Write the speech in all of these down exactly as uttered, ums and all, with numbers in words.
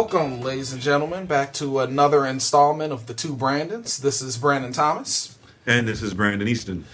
Welcome, ladies and gentlemen, back to another installment of The Two Brandons. This is Brandon Thomas. And this is Brandon Easton.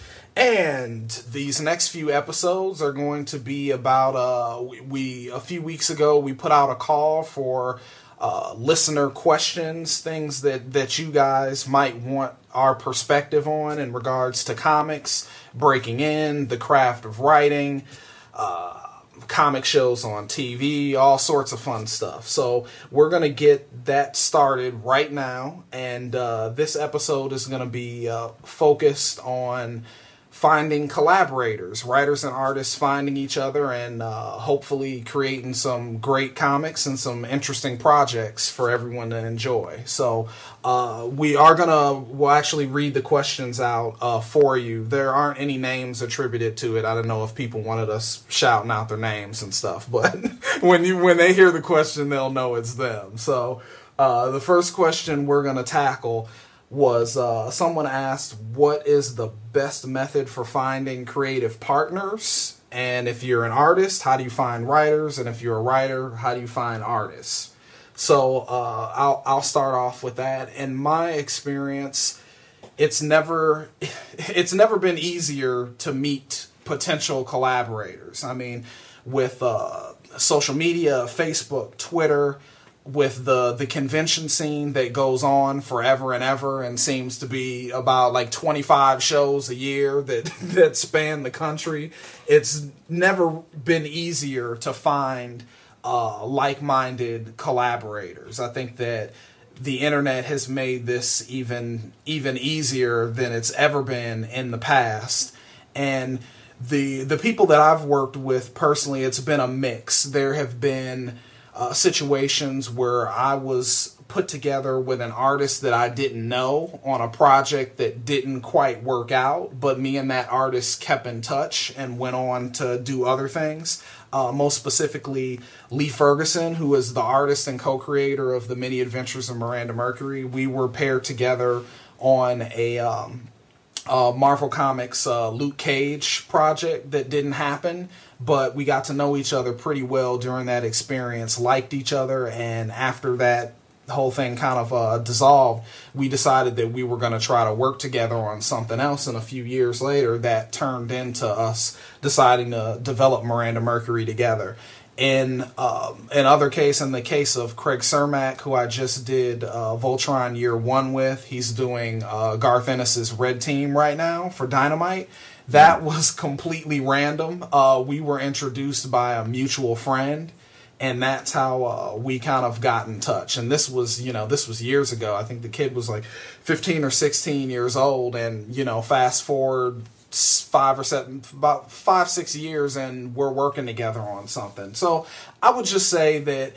And these next few episodes are going to be about, uh, we, we a few weeks ago, we put out a call for uh, listener questions, things that, that you guys might want our perspective on in regards to comics, breaking in, the craft of writing, uh, comic shows on T V, all sorts of fun stuff. So we're going to get that started right now. And uh, this episode is going to be uh, focused on finding collaborators, writers and artists finding each other and uh, hopefully creating some great comics and some interesting projects for everyone to enjoy. So uh, we are going to, we'll actually read the questions out uh, for you. There aren't any names attributed to it. I don't know if people wanted us shouting out their names and stuff, but when you when they hear the question, they'll know it's them. So uh, the first question we're going to tackle was uh, someone asked, what is the best method for finding creative partners? And if you're an artist, how do you find writers? And if you're a writer, how do you find artists? So uh, I'll, I'll start off with that. In my experience, it's never, it's never been easier to meet potential collaborators. I mean, with uh, social media, Facebook, Twitter, with the the convention scene that goes on forever and ever and seems to be about like twenty-five shows a year that that span the country, it's never been easier to find uh, like-minded collaborators. I think that the internet has made this even even easier than it's ever been in the past. And the the people that I've worked with personally, it's been a mix. There have been Uh, situations where I was put together with an artist that I didn't know on a project that didn't quite work out, but me and that artist kept in touch and went on to do other things. Uh, most specifically, Lee Ferguson, who is the artist and co-creator of The Many Adventures of Miranda Mercury. We were paired together on a um, uh, Marvel Comics uh, Luke Cage project that didn't happen. But we got to know each other pretty well during that experience, liked each other, and after that whole thing kind of uh, dissolved, we decided that we were going to try to work together on something else, and a few years later that turned into us deciding to develop Miranda Mercury together. In um, in other case, in the case of Craig Cermak, who I just did uh, Voltron Year One with, he's doing uh, Garth Ennis's Red Team right now for Dynamite. That was completely random. Uh, we were introduced by a mutual friend, and that's how uh, we kind of got in touch. And this was, you know, this was years ago. I think the kid was like fifteen or sixteen years old, and, you know, fast forward five or seven, about five, six years, and we're working together on something. So I would just say that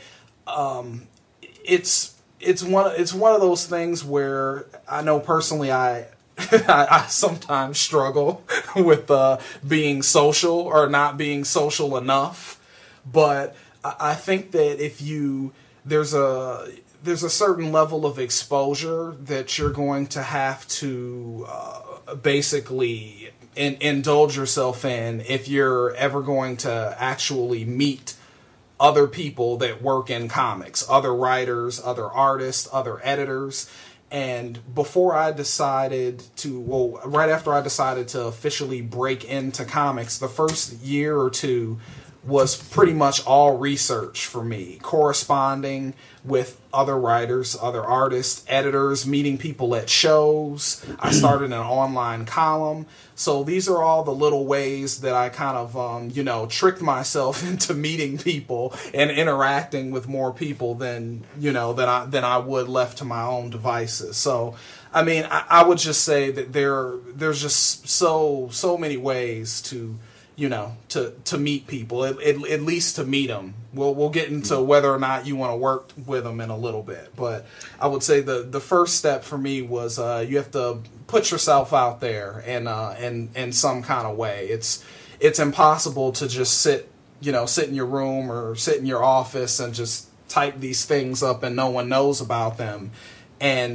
um, it's it's one it's one of those things where I know personally I. I, I sometimes struggle with uh, being social or not being social enough, but I, I think that if you there's a there's a certain level of exposure that you're going to have to uh, basically in, indulge yourself in if you're ever going to actually meet other people that work in comics, other writers, other artists, other editors. And before I decided to, well, right after I decided to officially break into comics, the first year or two was pretty much all research for me, corresponding with other writers, other artists, editors, meeting people at shows. I started an online column. So these are all the little ways that I kind of, um, you know, tricked myself into meeting people and interacting with more people than, you know, than I, than I would left to my own devices. So, I mean, I, I would just say that there, there's just so, so many ways to, you know, to, to meet people, at, at, at least to meet them. We'll, we'll get into whether or not you want to work with them in a little bit. But I would say the, the first step for me was uh, you have to put yourself out there in, uh, in, in some kind of way. It's, it's impossible to just sit, you know, sit in your room or sit in your office and just type these things up and no one knows about them. And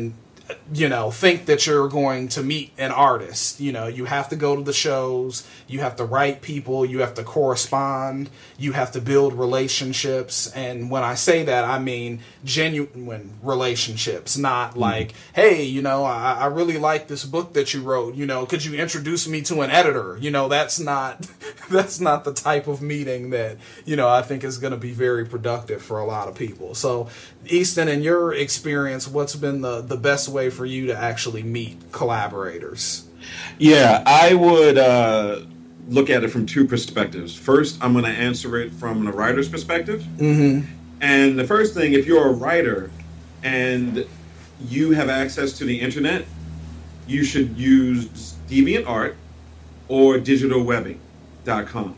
you know, think that you're going to meet an artist. You know, you have to go to the shows, you have to write people, you have to correspond, you have to build relationships. And when I say that, I mean genuine relationships, not mm-hmm. like, hey, you know, I, I really like this book that you wrote. You know, could you introduce me to an editor? You know, that's not that's not the type of meeting that, you know, I think is going to be very productive for a lot of people. So, Easton, in your experience, what's been the, the best way for you to actually meet collaborators? Yeah, I would uh, look at it from two perspectives. First, I'm going to answer it from the writer's perspective. Mm-hmm. And the first thing, if you're a writer and you have access to the internet, you should use DeviantArt or digital webbing dot com.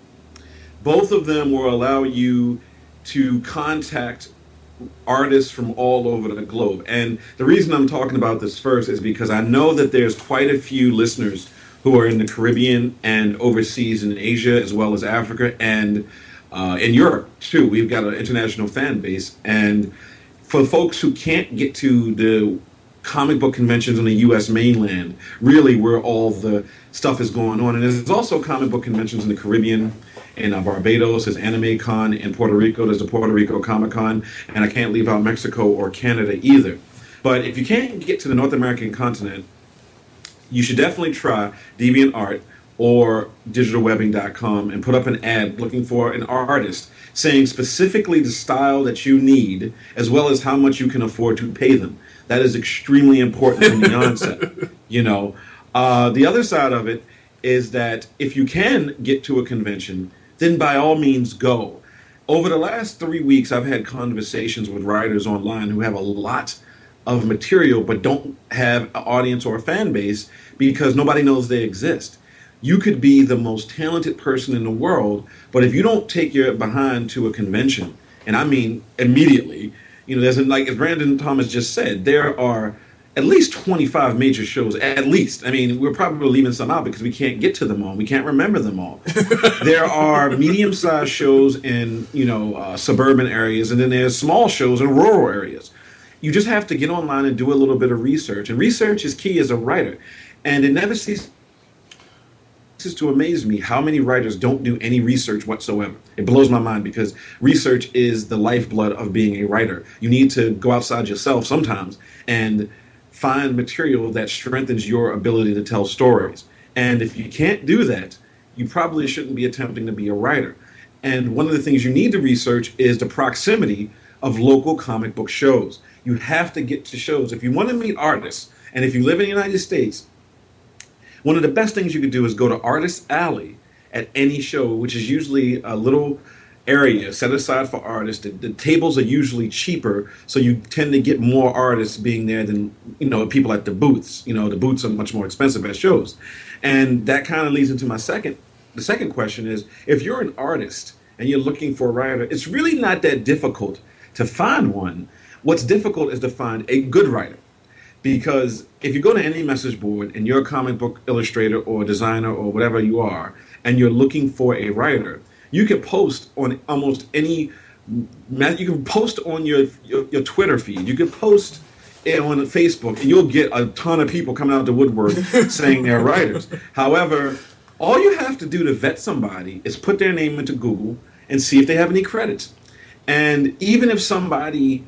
Both of them will allow you to contact artists from all over the globe. And the reason I'm talking about this first is because I know that there's quite a few listeners who are in the Caribbean and overseas in Asia as well as Africa and uh, in Europe too. We've got an international fan base. And for folks who can't get to the comic book conventions on the U S mainland, really where all the stuff is going on. And there's also comic book conventions in the Caribbean. In uh, Barbados, there's Anime Con. In Puerto Rico, there's the Puerto Rico Comic Con. And I can't leave out Mexico or Canada either. But if you can't get to the North American continent, you should definitely try DeviantArt or digital webbing dot com and put up an ad looking for an artist saying specifically the style that you need as well as how much you can afford to pay them. That is extremely important from the onset. You know, uh, the other side of it is that if you can get to a convention, then by all means go. Over the last three weeks, I've had conversations with writers online who have a lot of material but don't have an audience or a fan base because nobody knows they exist. You could be the most talented person in the world, but if you don't take your behind to a convention, and I mean immediately, you know, there's a, like as Brandon Thomas just said, there are at least twenty-five major shows, at least. I mean, we're probably leaving some out because we can't get to them all. We can't remember them all. There are medium-sized shows in, you know, uh, suburban areas, and then there's small shows in rural areas. You just have to get online and do a little bit of research. And research is key as a writer. And it never ceases to amaze me how many writers don't do any research whatsoever. It blows my mind because research is the lifeblood of being a writer. You need to go outside yourself sometimes and find material that strengthens your ability to tell stories. And if you can't do that, you probably shouldn't be attempting to be a writer. And one of the things you need to research is the proximity of local comic book shows. You have to get to shows. If you want to meet artists, and if you live in the United States, one of the best things you could do is go to Artist Alley at any show, which is usually a little area set aside for artists. The, the tables are usually cheaper, so you tend to get more artists being there than, you know, people at the booths. You know, the booths are much more expensive at shows. And that kind of leads into my second, the second question is, if you're an artist and you're looking for a writer, it's really not that difficult to find one. What's difficult is to find a good writer. Because if you go to any message board and you're a comic book illustrator or designer or whatever you are, and you're looking for a writer, you can post on almost any, you can post on your, your, your Twitter feed, you can post on Facebook, and you'll get a ton of people coming out of the woodwork saying they're writers. However, all you have to do to vet somebody is put their name into Google and see if they have any credits. And even if somebody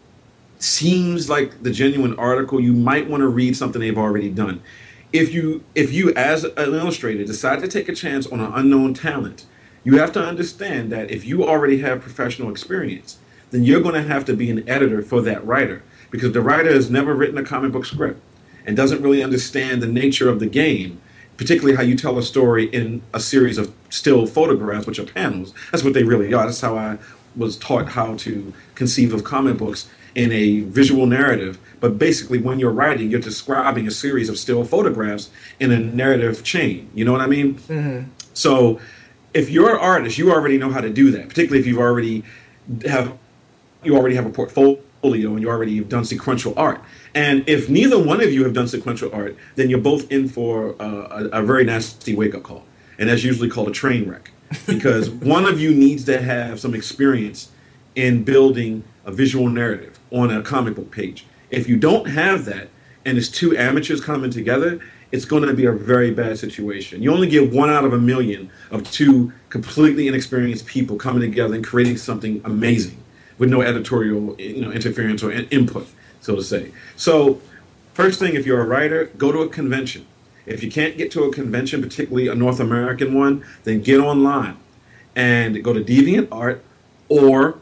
seems like the genuine article, you might want to read something they've already done. If you, if you as an illustrator decide to take a chance on an unknown talent, you have to understand that if you already have professional experience, then you're going to have to be an editor for that writer, because the writer has never written a comic book script and doesn't really understand the nature of the game, particularly how you tell a story in a series of still photographs, which are panels. That's what they really are. That's how I was taught how to conceive of comic books in a visual narrative. But basically, when you're writing, you're describing a series of still photographs in a narrative chain. You know what I mean? Mm-hmm. So if you're an artist, you already know how to do that, particularly if you've already have you already have a portfolio and you already have done sequential art. And if neither one of you have done sequential art, then you're both in for uh, a, a very nasty wake-up call. And that's usually called a train wreck, because one of you needs to have some experience in building a visual narrative on a comic book page. If you don't have that, and it's two amateurs coming together, it's going to be a very bad situation. You only get one out of a million of two completely inexperienced people coming together and creating something amazing with no editorial, you know, interference or in- input, so to say. So, first thing, if you're a writer, go to a convention. If you can't get to a convention, particularly a North American one, then get online and go to DeviantArt or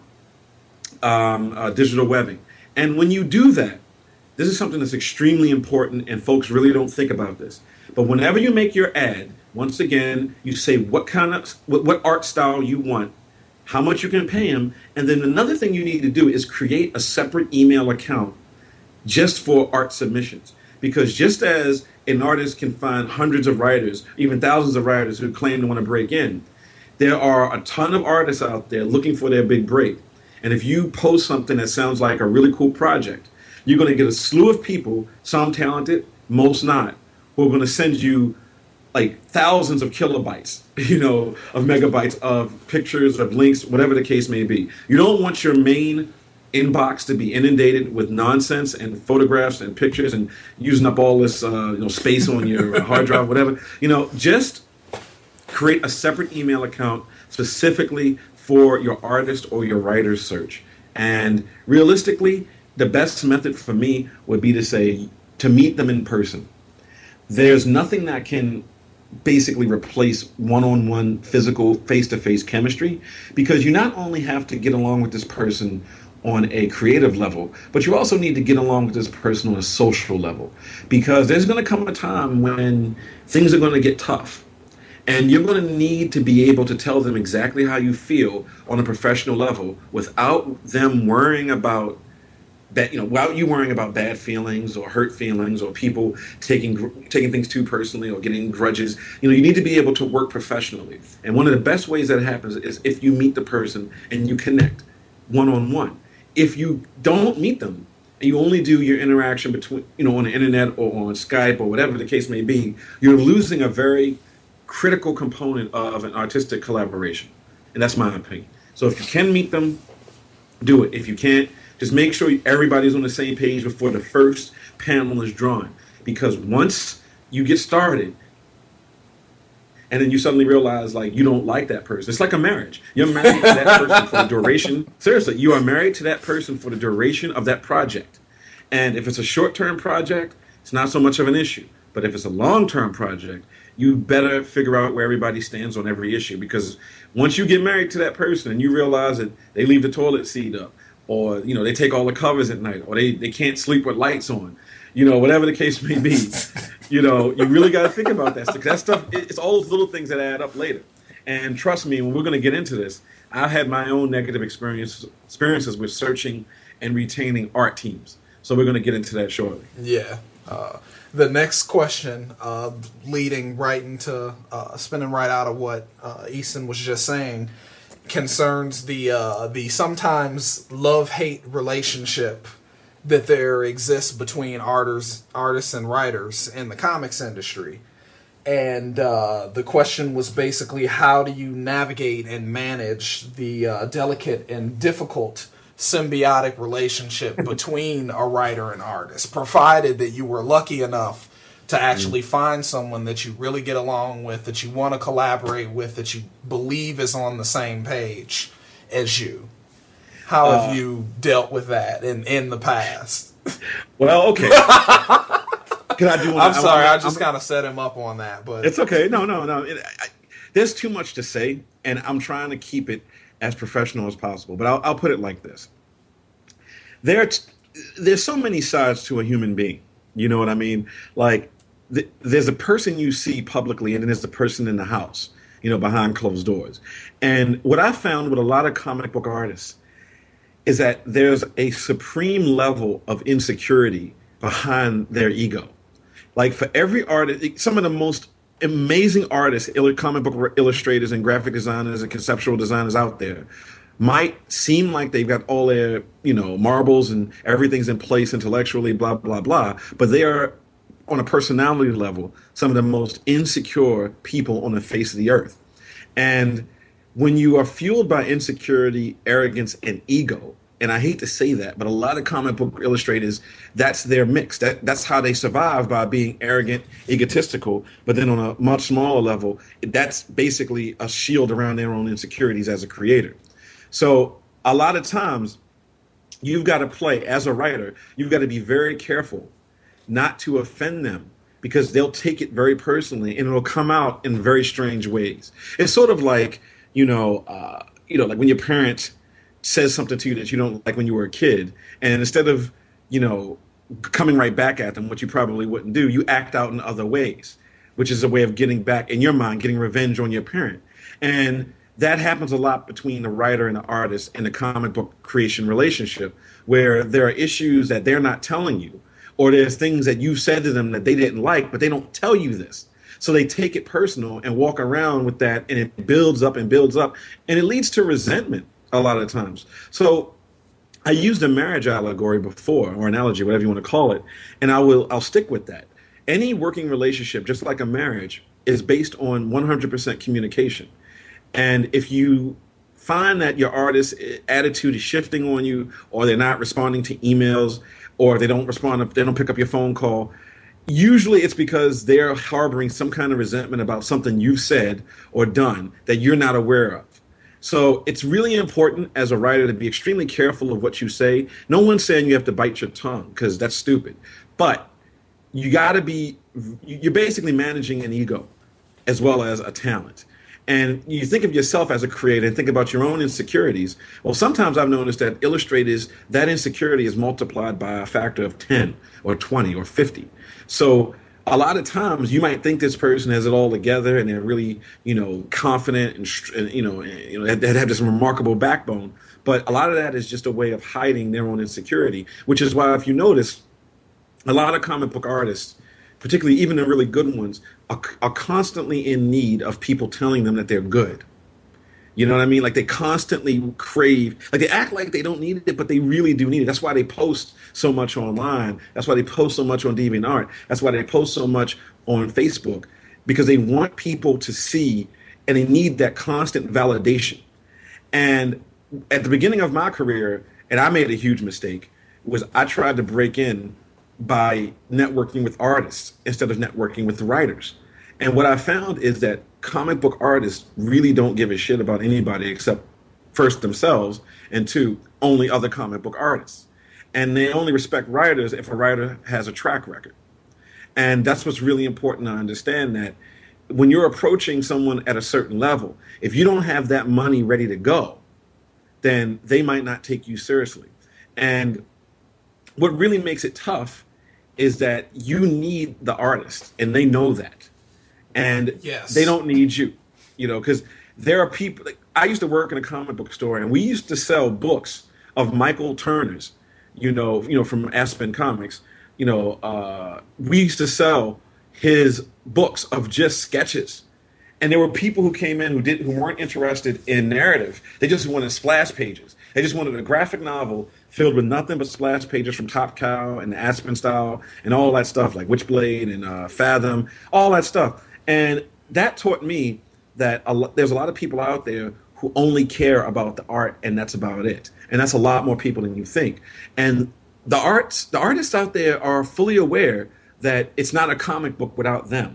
um, uh, digital webbing. And when you do that, this is something that's extremely important, and folks really don't think about this. But whenever you make your ad, once again, you say what kind of what, what art style you want, how much you can pay them, and then another thing you need to do is create a separate email account just for art submissions. Because just as an artist can find hundreds of writers, even thousands of writers who claim to want to break in, there are a ton of artists out there looking for their big break. And if you post something that sounds like a really cool project, you're going to get a slew of people, some talented, most not, who are going to send you like thousands of kilobytes, you know, of megabytes of pictures, of links, whatever the case may be. You don't want your main inbox to be inundated with nonsense and photographs and pictures and using up all this uh, you know, space on your hard drive, whatever. You know, just create a separate email account specifically for your artist or your writer's search. And realistically, the best method for me would be to say, to meet them in person. There's nothing that can basically replace one-on-one physical face-to-face chemistry, because you not only have to get along with this person on a creative level, but you also need to get along with this person on a social level, because there's going to come a time when things are going to get tough. And you're going to need to be able to tell them exactly how you feel on a professional level without them worrying about that, you know, without you worrying about bad feelings or hurt feelings or people taking taking things too personally or getting grudges. You know, you need to be able to work professionally. And one of the best ways that happens is if you meet the person and you connect one-on-one. If you don't meet them and you only do your interaction between, you know, on the internet or on Skype or whatever the case may be, you're losing a very critical component of an artistic collaboration. And that's my opinion. So if you can meet them, do it. If you can't, just make sure everybody's on the same page before the first panel is drawn. Because once you get started, and then you suddenly realize, like, you don't like that person. It's like a marriage. You're married to that person for the duration. Seriously, you are married to that person for the duration of that project. And if it's a short-term project, it's not so much of an issue. But if it's a long-term project, you better figure out where everybody stands on every issue. Because once you get married to that person and you realize that they leave the toilet seat up, or, you know, they take all the covers at night, or they, they can't sleep with lights on, you know, whatever the case may be, you know, you really got to think about that stuff. That stuff, it's all those little things that add up later. And trust me, when we're going to get into this, I've had my own negative experiences experiences with searching and retaining art teams. So we're going to get into that shortly. Yeah. Uh, the next question, uh, leading right into, uh, spinning right out of what uh, Easton was just saying, concerns the uh, the sometimes love-hate relationship that there exists between artists, artists and writers in the comics industry. And uh, the question was basically, how do you navigate and manage the uh, delicate and difficult symbiotic relationship between a writer and artist, provided that you were lucky enough to actually find someone that you really get along with, that you want to collaborate with, that you believe is on the same page as you. How have uh, you dealt with that in, in the past? Well, okay. Can I do? I'm sorry, I, I just kind of set him up on that, but it's okay. No, no, no. It, I, there's too much to say, and I'm trying to keep it as professional as possible. But I'll, I'll put it like this: there, t- there's so many sides to a human being. You know what I mean? Like, th- there's a person you see publicly, and then there's the person in the house, you know, behind closed doors. And what I found with a lot of comic book artists is that there's a supreme level of insecurity behind their ego. Like, for every artist, some of the most amazing artists, comic book illustrators and graphic designers and conceptual designers out there might seem like they've got all their, you know, marbles and everything's in place intellectually, blah, blah, blah, but they are, on a personality level, some of the most insecure people on the face of the earth. And when you are fueled by insecurity, arrogance, and ego, and I hate to say that, but a lot of comic book illustrators, that's their mix. That that's how they survive, by being arrogant, egotistical. But then on a much smaller level, that's basically a shield around their own insecurities as a creator. So a lot of times, you've got to play as a writer. You've got to be very careful not to offend them, because they'll take it very personally, and it'll come out in very strange ways. It's sort of like, you know, uh, you know, like when your parent says something to you that you don't like when you were a kid, and instead of, you know, coming right back at them, which you probably wouldn't do, you act out in other ways, which is a way of getting back, in your mind, getting revenge on your parent. And that happens a lot between the writer and the artist in the comic book creation relationship, where there are issues that they're not telling you, or there's things that you've said to them that they didn't like, but they don't tell you this. So they take it personal and walk around with that, and it builds up and builds up, and it leads to resentment a lot of times. So I used a marriage allegory before, or analogy, whatever you want to call it, and I will I'll stick with that. Any working relationship, just like a marriage, is based on one hundred percent communication. And if you find that your artist's attitude is shifting on you, or they're not responding to emails, or they don't respond, if they don't pick up your phone call, usually it's because they're harboring some kind of resentment about something you've said or done that you're not aware of. So it's really important as a writer to be extremely careful of what you say. No one's saying you have to bite your tongue, because that's stupid. But you got to be, you're basically managing an ego as well as a talent. And you think of yourself as a creator and think about your own insecurities. Well, sometimes I've noticed that illustrators, that insecurity is multiplied by a factor of ten or twenty or fifty. So a lot of times you might think this person has it all together and they're really, you know, confident and, and you know, and, you know, they have this remarkable backbone. But a lot of that is just a way of hiding their own insecurity, which is why, if you notice, a lot of comic book artists, particularly even the really good ones, are, are constantly in need of people telling them that they're good. You know what I mean? Like, they constantly crave, like, they act like they don't need it, but they really do need it. That's why they post so much online. That's why they post so much on DeviantArt. That's why they post so much on Facebook, because they want people to see, and they need that constant validation. And at the beginning of my career, and I made a huge mistake, was I tried to break in by networking with artists instead of networking with writers. And what I found is that comic book artists really don't give a shit about anybody except, first, themselves, and two, only other comic book artists. And they only respect writers if a writer has a track record. And that's what's really important to understand, that when you're approaching someone at a certain level, if you don't have that money ready to go, then they might not take you seriously. And what really makes it tough is that you need the artist, and they know that. And yes, they don't need you, you know, because there are people. Like, I used to work in a comic book store, and we used to sell books of Michael Turner's, you know, you know, from Aspen Comics. You know, uh, we used to sell his books of just sketches, and there were people who came in who didn't, who weren't interested in narrative. They just wanted splash pages. They just wanted a graphic novel filled with nothing but splash pages from Top Cow and Aspen Style and all that stuff, like Witchblade and uh, Fathom, all that stuff. And that taught me that a lo- there's a lot of people out there who only care about the art, and that's about it. And that's a lot more people than you think. And the arts, the artists out there are fully aware that it's not a comic book without them.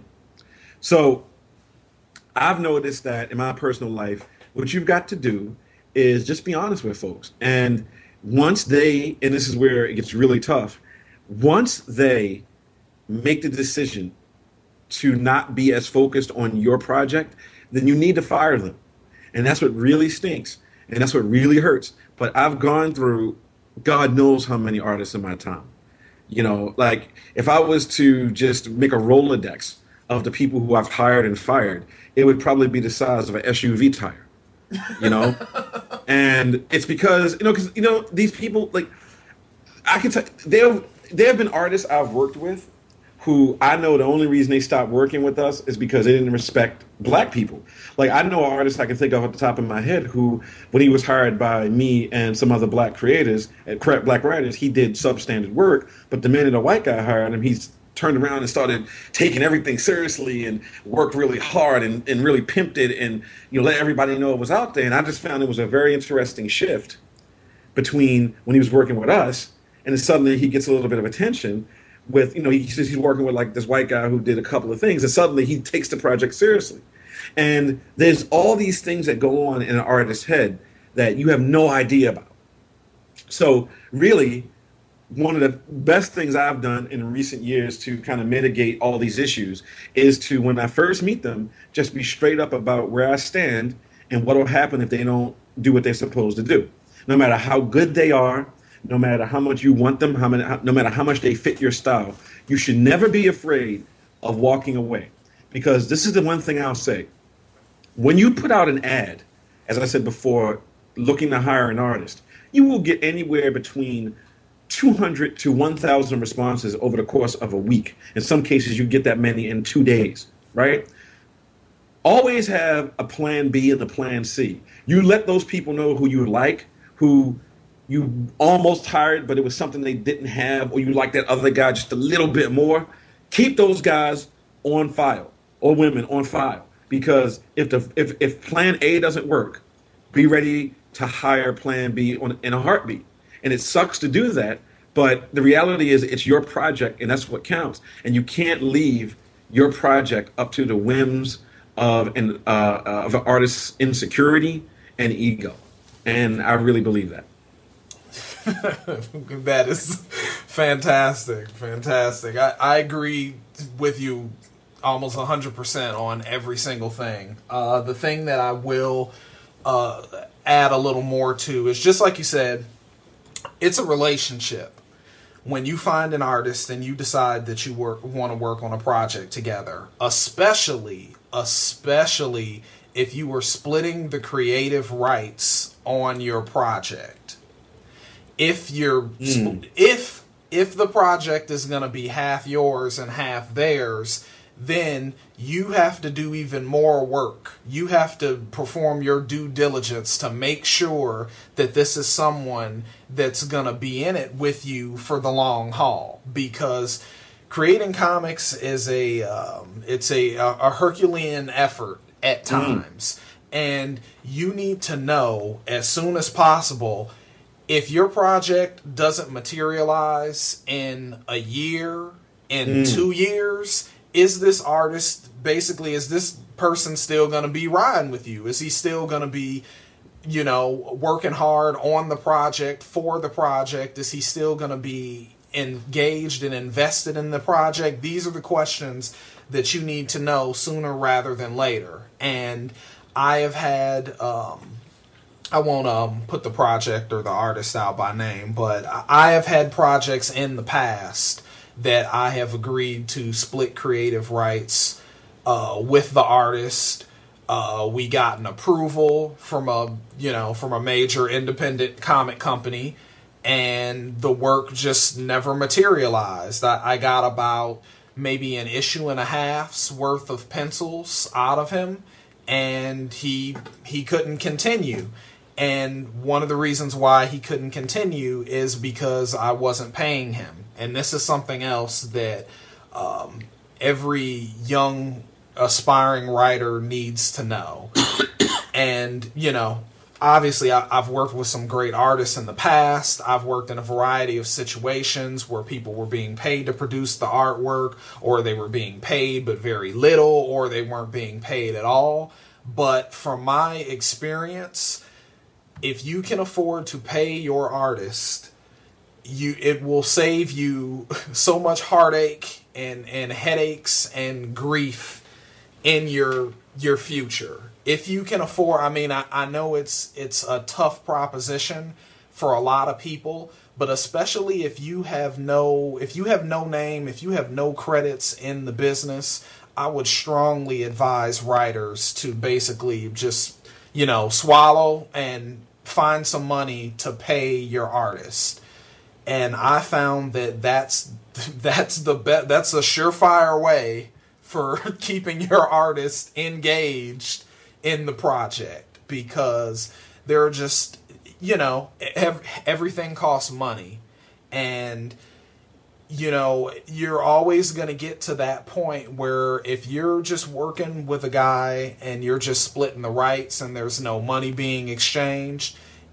So I've noticed that in my personal life, what you've got to do is just be honest with folks. And once they, and this is where it gets really tough, once they make the decision to not be as focused on your project, then you need to fire them. And that's what really stinks. And that's what really hurts. But I've gone through God knows how many artists in my time. You know, like, if I was to just make a Rolodex of the people who I've hired and fired, it would probably be the size of an S U V tire, you know? And it's because, you know, because, you know, these people, like, I can tell, there, there have been artists I've worked with who I know the only reason they stopped working with us is because they didn't respect black people. Like, I know an artist I can think of at the top of my head who, when he was hired by me and some other black creators, and black writers, he did substandard work. But the minute a white guy hired him, he's turned around and started taking everything seriously and worked really hard and, and really pimped it and, you know, let everybody know it was out there. And I just found it was a very interesting shift between when he was working with us, and then suddenly he gets a little bit of attention with, you know, he says he's working with like this white guy who did a couple of things, and suddenly he takes the project seriously. And there's all these things that go on in an artist's head that you have no idea about. So really, one of the best things I've done in recent years to kind of mitigate all these issues is to, when I first meet them, just be straight up about where I stand and what will happen if they don't do what they're supposed to do. No matter how good they are, no matter how much you want them, how many, no matter how much they fit your style, you should never be afraid of walking away. Because this is the one thing I'll say. When you put out an ad, as I said before, looking to hire an artist, you will get anywhere between two hundred to one thousand responses over the course of a week. In some cases, you get that many in two days, right? Always have a plan B and a plan C. You let those people know who you like, who you almost hired, but it was something they didn't have, or you like that other guy just a little bit more. Keep those guys on file, or women on file, because if the if, if plan A doesn't work, be ready to hire plan B on, in a heartbeat. And it sucks to do that, but the reality is it's your project, and that's what counts. And you can't leave your project up to the whims of an uh, of an artist's insecurity and ego. And I really believe that. That is fantastic, fantastic. I, I agree with you almost one hundred percent on every single thing. Uh, the thing that I will uh, add a little more to is, just like you said, it's a relationship. When you find an artist and you decide that you work, want to work on a project together, especially, especially if you were splitting the creative rights on your project. If you're, mm. if if the project is going to be half yours and half theirs, then you have to do even more work. You have to perform your due diligence to make sure that this is someone that's going to be in it with you for the long haul. Because creating comics is a um, it's a, a Herculean effort at times, mm. and you need to know as soon as possible, if your project doesn't materialize in a year, in mm. two years, is this artist, basically, is this person still going to be riding with you? Is he still going to be, you know, working hard on the project, for the project? Is he still going to be engaged and invested in the project? These are the questions that you need to know sooner rather than later. And I have had... Um, I won't um, put the project or the artist out by name, but I have had projects in the past that I have agreed to split creative rights uh, with the artist. Uh, we got an approval from a, you know, from a major independent comic company, and the work just never materialized. I, I got about maybe an issue and a half's worth of pencils out of him, and he he couldn't continue. And one of the reasons why he couldn't continue is because I wasn't paying him. And this is something else that um, every young aspiring writer needs to know. And, you know, obviously I, I've worked with some great artists in the past. I've worked in a variety of situations where people were being paid to produce the artwork, or they were being paid but very little, or they weren't being paid at all. But from my experience, if you can afford to pay your artist, you it will save you so much heartache and, and headaches and grief in your your future. If you can afford, I mean, I, I know it's it's a tough proposition for a lot of people, but especially if you have no if you have no name, if you have no credits in the business, I would strongly advise writers to basically just, you know, swallow and find some money to pay your artist. And I found that that's that's the be- that's a surefire way for keeping your artist engaged in the project, because they're just, you know, ev- everything costs money, and you know, you're always going to get to that point where if you're just working with a guy and you're just splitting the rights and there's no money being exchanged,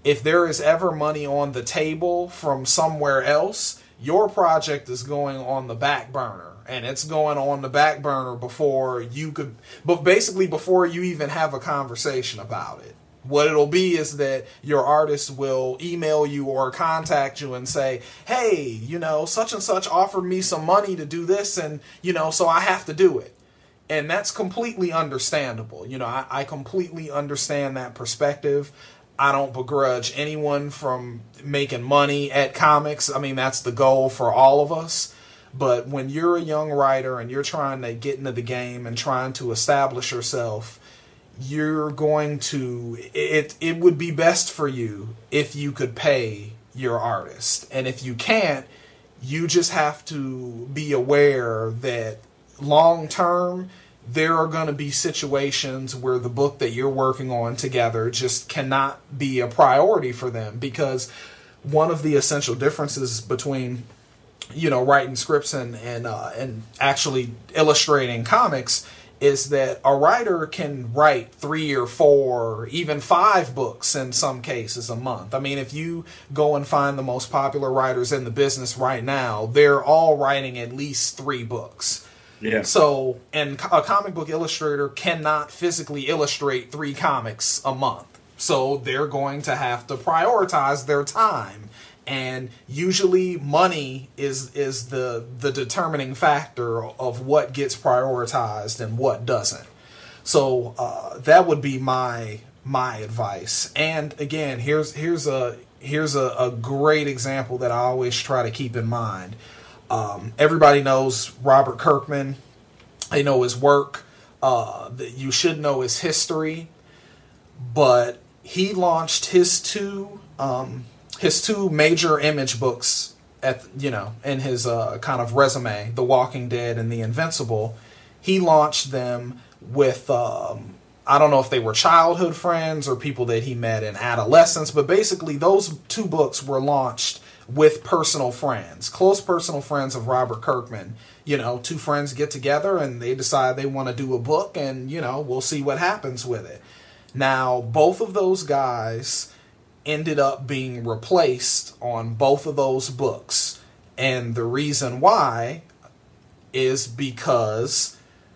if there is ever money on the table from somewhere else, your project is going on the back burner. And it's going on the back burner before you could, but basically before you even have a conversation about it. What it'll be is that your artist will email you or contact you and say, hey, you know, such and such offered me some money to do this, and, you know, so I have to do it. And that's completely understandable. You know, I, I completely understand that perspective. I don't begrudge anyone from making money at comics. I mean, that's the goal for all of us. But when you're a young writer and you're trying to get into the game and trying to establish yourself, you're going to, it it would be best for you if you could pay your artist. And if you can't, you just have to be aware that long term, there are going to be situations where the book that you're working on together just cannot be a priority for them. Because one of the essential differences between, you know, writing scripts and and uh, and actually illustrating comics is that a writer can write three or four, or even five books in some cases a month. I mean, if you go and find the most popular writers in the business right now, they're all writing at least three books. Yeah. So, and a comic book illustrator cannot physically illustrate three comics a month. So they're going to have to prioritize their time. And usually money is is the the determining factor of what gets prioritized and what doesn't. So uh, that would be my my advice. And again, here's here's a here's a, a great example that I always try to keep in mind. Um, everybody knows Robert Kirkman. They know his work. Uh, you should know his history. But he launched his two um, his two major Image books at you know in his uh, kind of resume, The Walking Dead and The Invincible. He launched them with um, I don't know if they were childhood friends or people that he met in adolescence, but basically those two books were launched with personal friends, close personal friends of Robert Kirkman. You know, two friends get together and they decide they want to do a book, and, you know, we'll see what happens with it. Now, both of those guys ended up being replaced on both of those books. And the reason why is because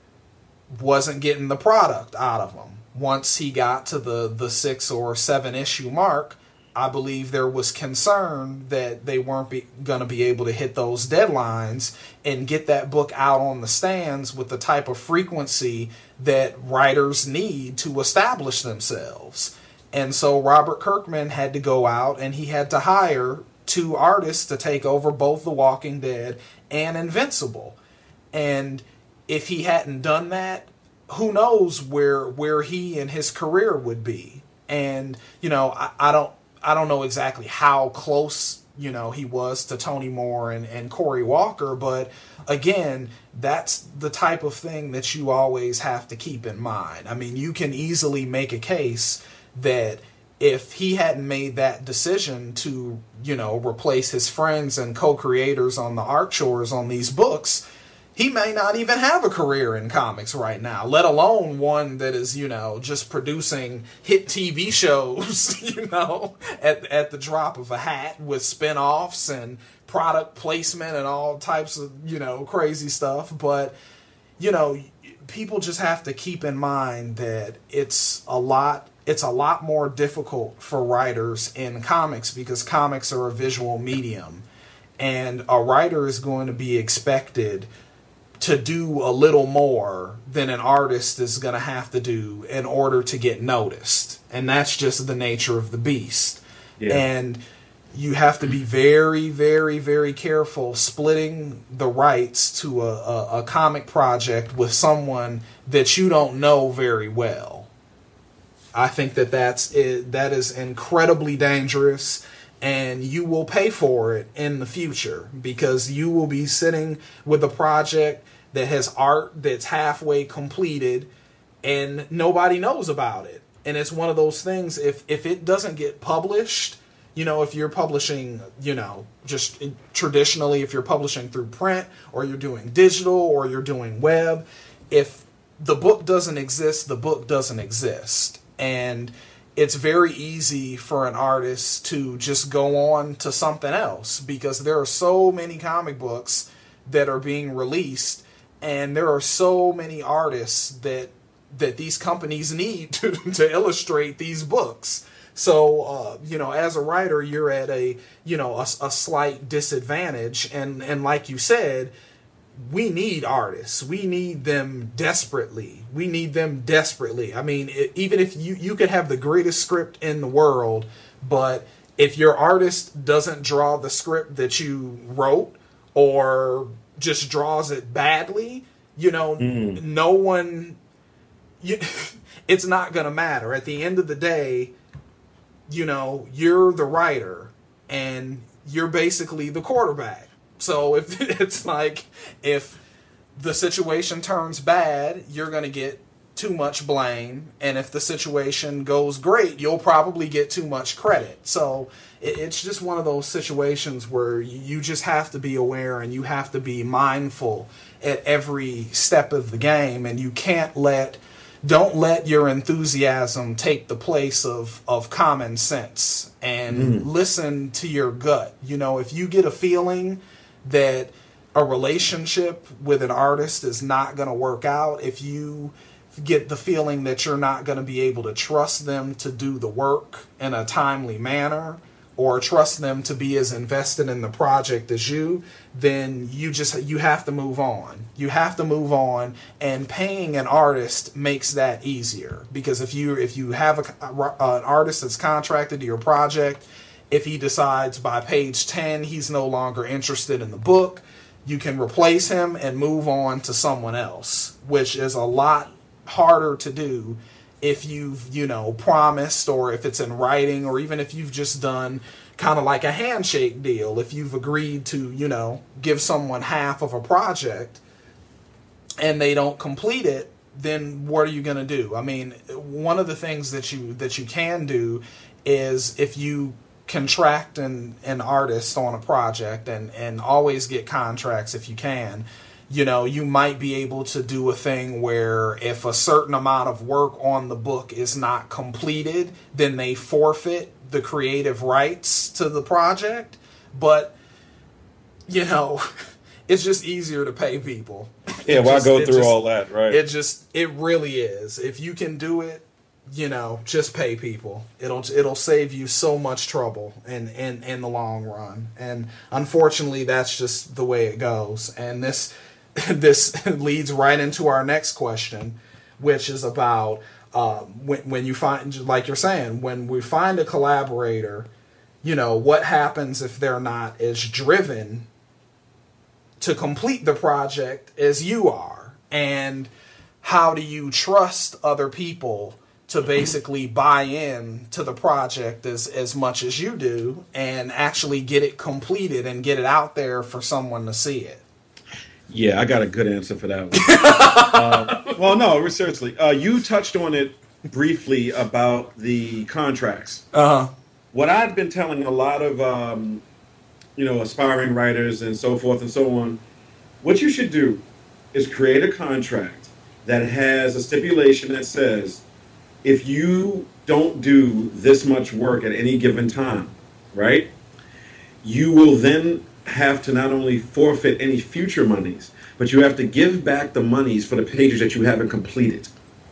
wasn't getting the product out of them. Once he got to the, the six or seven issue mark, I believe there was concern that they weren't going to be able to hit those deadlines and get that book out on the stands with the type of frequency that writers need to establish themselves. And so Robert Kirkman had to go out and he had to hire two artists to take over both The Walking Dead and Invincible. And if he hadn't done that, who knows where where he and his career would be. And, you know, I, I don't I don't know exactly how close, you know, he was to Tony Moore and, and Cory Walker, but again, that's the type of thing that you always have to keep in mind. I mean, you can easily make a case that if he hadn't made that decision to, you know, replace his friends and co-creators on the art chores on these books, he may not even have a career in comics right now, let alone one that is, you know, just producing hit T V shows, you know, at at the drop of a hat with spin-offs and product placement and all types of, you know, crazy stuff. But, you know, people just have to keep in mind that it's a lot it's a lot more difficult for writers in comics because comics are a visual medium, and a writer is going to be expected to do a little more than an artist is going to have to do in order to get noticed. And that's just the nature of the beast. Yeah. And you have to be very, very, very careful splitting the rights to a, a, a comic project with someone that you don't know very well. I think that that's it, that is incredibly dangerous. And you will pay for it in the future because you will be sitting with a project that has art that's halfway completed and nobody knows about it. And it's one of those things, if, if it doesn't get published, you know, if you're publishing, you know, just traditionally, if you're publishing through print or you're doing digital or you're doing web, if the book doesn't exist, the book doesn't exist. And it's very easy for an artist to just go on to something else because there are so many comic books that are being released, and there are so many artists that that these companies need to, to illustrate these books. So, uh, you know, as a writer, you're at a, you know, a, a slight disadvantage. And, and like you said, we need artists. We need them desperately. We need them desperately. I mean, it, even if you, you could have the greatest script in the world, but if your artist doesn't draw the script that you wrote or just draws it badly, you know, mm. no one, you, it's not going to matter. At the end of the day, you know, you're the writer and you're basically the quarterback. So if it's like, if the situation turns bad, you're going to get too much blame. And if the situation goes great, you'll probably get too much credit. So it, it's just one of those situations where you just have to be aware and you have to be mindful at every step of the game. And you can't let, don't let your enthusiasm take the place of, of common sense, and mm. listen to your gut. You know, if you get a feeling that a relationship with an artist is not going to work out, if you get the feeling that you're not going to be able to trust them to do the work in a timely manner, or trust them to be as invested in the project as you, then you just, you have to move on. You have to move on, and paying an artist makes that easier. Because if you if you have a, a, an artist that's contracted to your project, if he decides by page ten he's no longer interested in the book, you can replace him and move on to someone else, which is a lot harder to do if you've, you know, promised, or if it's in writing, or even if you've just done kind of like a handshake deal. If you've agreed to, you know, give someone half of a project and they don't complete it, then what are you going to do? I mean, one of the things that you that you can do is, if you contract an, an artist on a project, and, and always get contracts if you can, you know, you might be able to do a thing where if a certain amount of work on the book is not completed, then they forfeit the creative rights to the project. But, you know, it's just easier to pay people. Yeah, why just, go through just, all that, right? It just, it really is. If you can do it, you know, just pay people. It'll it'll save you so much trouble in, in, in the long run. And unfortunately, that's just the way it goes. And this this leads right into our next question, which is about uh, when, when you find, like you're saying, when we find a collaborator, you know, what happens if they're not as driven to complete the project as you are? And how do you trust other people to basically buy in to the project as, as much as you do, and actually get it completed and get it out there for someone to see it? Yeah, I got a good answer for that one. uh, well, no, seriously. Uh, you touched on it briefly about the contracts. Uh-huh. What I've been telling a lot of, um, you know, aspiring writers and so forth and so on, what you should do is create a contract that has a stipulation that says, if you don't do this much work at any given time, right, you will then have to not only forfeit any future monies, but you have to give back the monies for the pages that you haven't completed.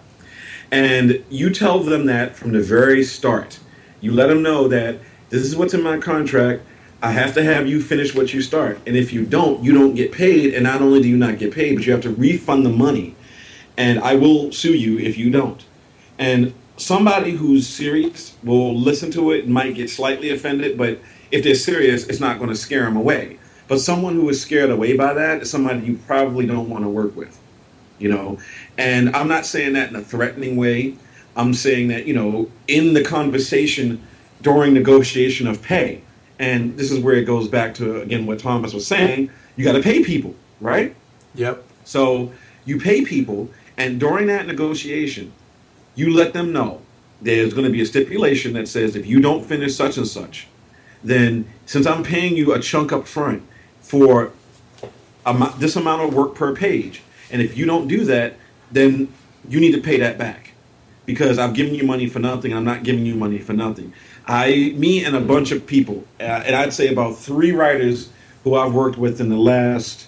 And you tell them that from the very start. You let them know that this is what's in my contract. I have to have you finish what you start. And if you don't, you don't get paid. And not only do you not get paid, but you have to refund the money. And I will sue you if you don't. And somebody who's serious will listen to it and might get slightly offended, but if they're serious, it's not going to scare them away. But someone who is scared away by that is somebody you probably don't want to work with, you know. And I'm not saying that in a threatening way. I'm saying that, you know, in the conversation during negotiation of pay, and this is where it goes back to, again, what Thomas was saying, you got to pay people, right? Yep. So you pay people, and during that negotiation, you let them know there's going to be a stipulation that says if you don't finish such and such, then since I'm paying you a chunk up front for a, this amount of work per page, and if you don't do that, then you need to pay that back. because I've given you money for nothing, and I'm not giving you money for nothing. I, me, and a bunch of people, uh, and I'd say about three writers who I've worked with in the last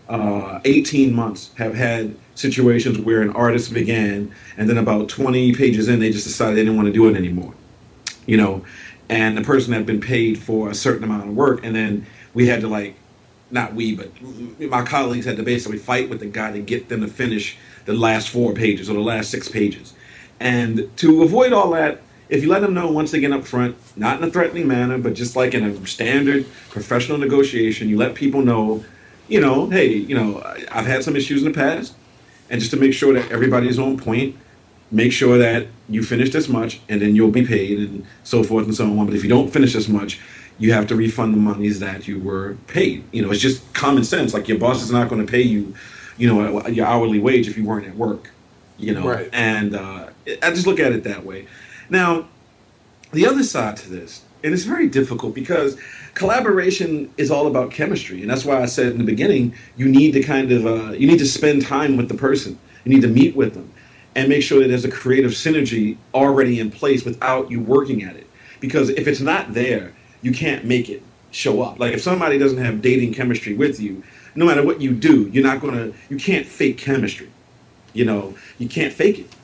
uh, eighteen months have had situations where an artist began, and then about twenty pages in, they just decided they didn't want to do it anymore. You know, and the person had been paid for a certain amount of work, and then we had to like, not we, but my colleagues had to basically fight with the guy to get them to finish the last four pages or the last six pages. And to avoid all that, if you let them know once again up front, not in a threatening manner, but just like in a standard professional negotiation, you let people know, you know, hey, you know, I've had some issues in the past, and just to make sure that everybody is on point, make sure that you finish this much, and then you'll be paid, and so forth and so on. But if you don't finish this much, you have to refund the monies that you were paid. You know, it's just common sense. Like, your boss is not going to pay you, you know, your hourly wage if you weren't at work. You know, right. And uh, I just look at it that way. Now, the other side to this, and it's very difficult because collaboration is all about chemistry, and that's why I said in the beginning, you need to kind of uh, you need to spend time with the person. You need to meet with them and make sure that there's a creative synergy already in place without you working at it. Because if it's not there, you can't make it show up. Like, if somebody doesn't have dating chemistry with you, no matter what you do, you're not gonna, you can't fake chemistry. You know, you can't fake it.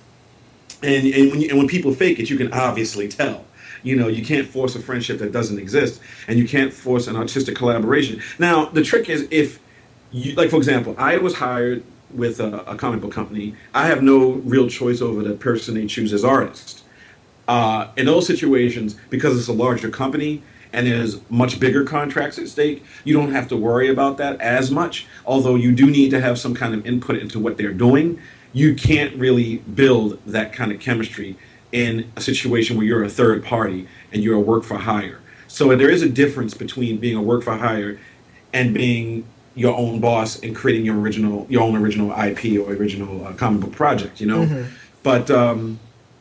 And and when, you, and when people fake it, you can obviously tell. You know, you can't force a friendship that doesn't exist, and you can't force an artistic collaboration. Now, the trick is, if you, like, for example, I was hired with a, a comic book company. I have no real choice over the person they choose as artist. Uh, in those situations, because it's a larger company and there's much bigger contracts at stake, you don't have to worry about that as much, although you do need to have some kind of input into what they're doing. You can't really build that kind of chemistry in a situation where you're a third party and you're a work for hire. So there is a difference between being a work for hire and being your own boss and creating your original, your own original I P or original uh, comic book project, you know? Mm-hmm. But, um,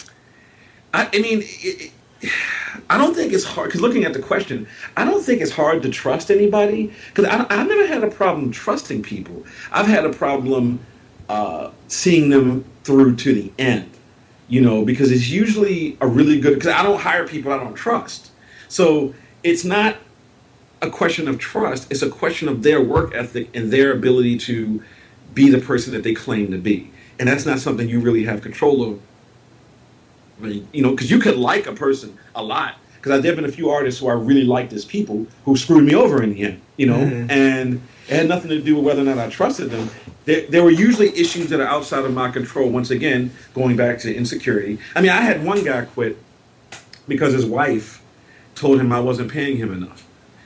I, I mean, it, it, I don't think it's hard, because looking at the question, I don't think it's hard to trust anybody, because I've never had a problem trusting people. I've had a problem uh, seeing them through to the end, you know, because it's usually a really good, because I don't hire people I don't trust. So it's not a question of trust, it's a question of their work ethic and their ability to be the person that they claim to be. And that's not something you really have control over. You know, because you could like a person a lot. Because there have been a few artists who I really liked as people who screwed me over in the end, you know, mm-hmm. and it had nothing to do with whether or not I trusted them. There, there were usually issues that are outside of my control. Once again, going back to insecurity. I mean, I had one guy quit because his wife told him I wasn't paying him enough.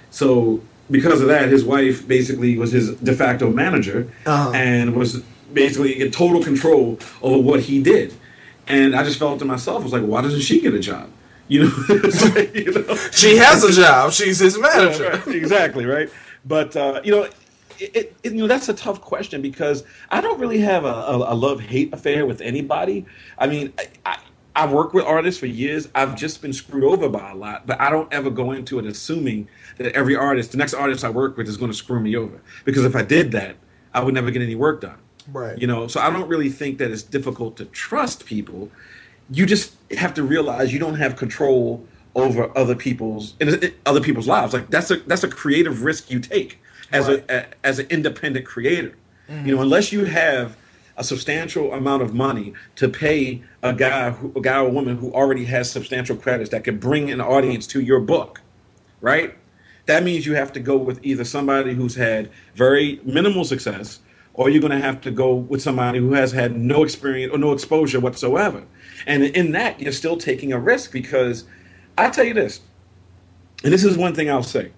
So because of that, his wife basically was his de facto manager uh-huh. and was basically in total control over what he did. And I just felt to myself, I was like, why doesn't she get a job? You know, like, you know? She has a job. She's his manager. Yeah, right. Exactly, right? But, uh, you know, it, it, you know, that's a tough question because I don't really have a, a, a love-hate affair with anybody. I mean, I, I, I've worked with artists for years. I've just been screwed over by a lot. But I don't ever go into it assuming that every artist, the next artist I work with is going to screw me over. Because if I did that, I would never get any work done. Right. You know, so I don't really think that it's difficult to trust people. You just have to realize you don't have control over other people's other people's lives. Like that's a that's a creative risk you take as right. a, a as an independent creator. Mm-hmm. You know, unless you have a substantial amount of money to pay a guy who, a guy or woman who already has substantial credits that could bring an audience to your book, right? That means you have to go with either somebody who's had very minimal success, or you're going to have to go with somebody who has had no experience or no exposure whatsoever. And in that, you're still taking a risk because I tell you this, and this is one thing I'll say.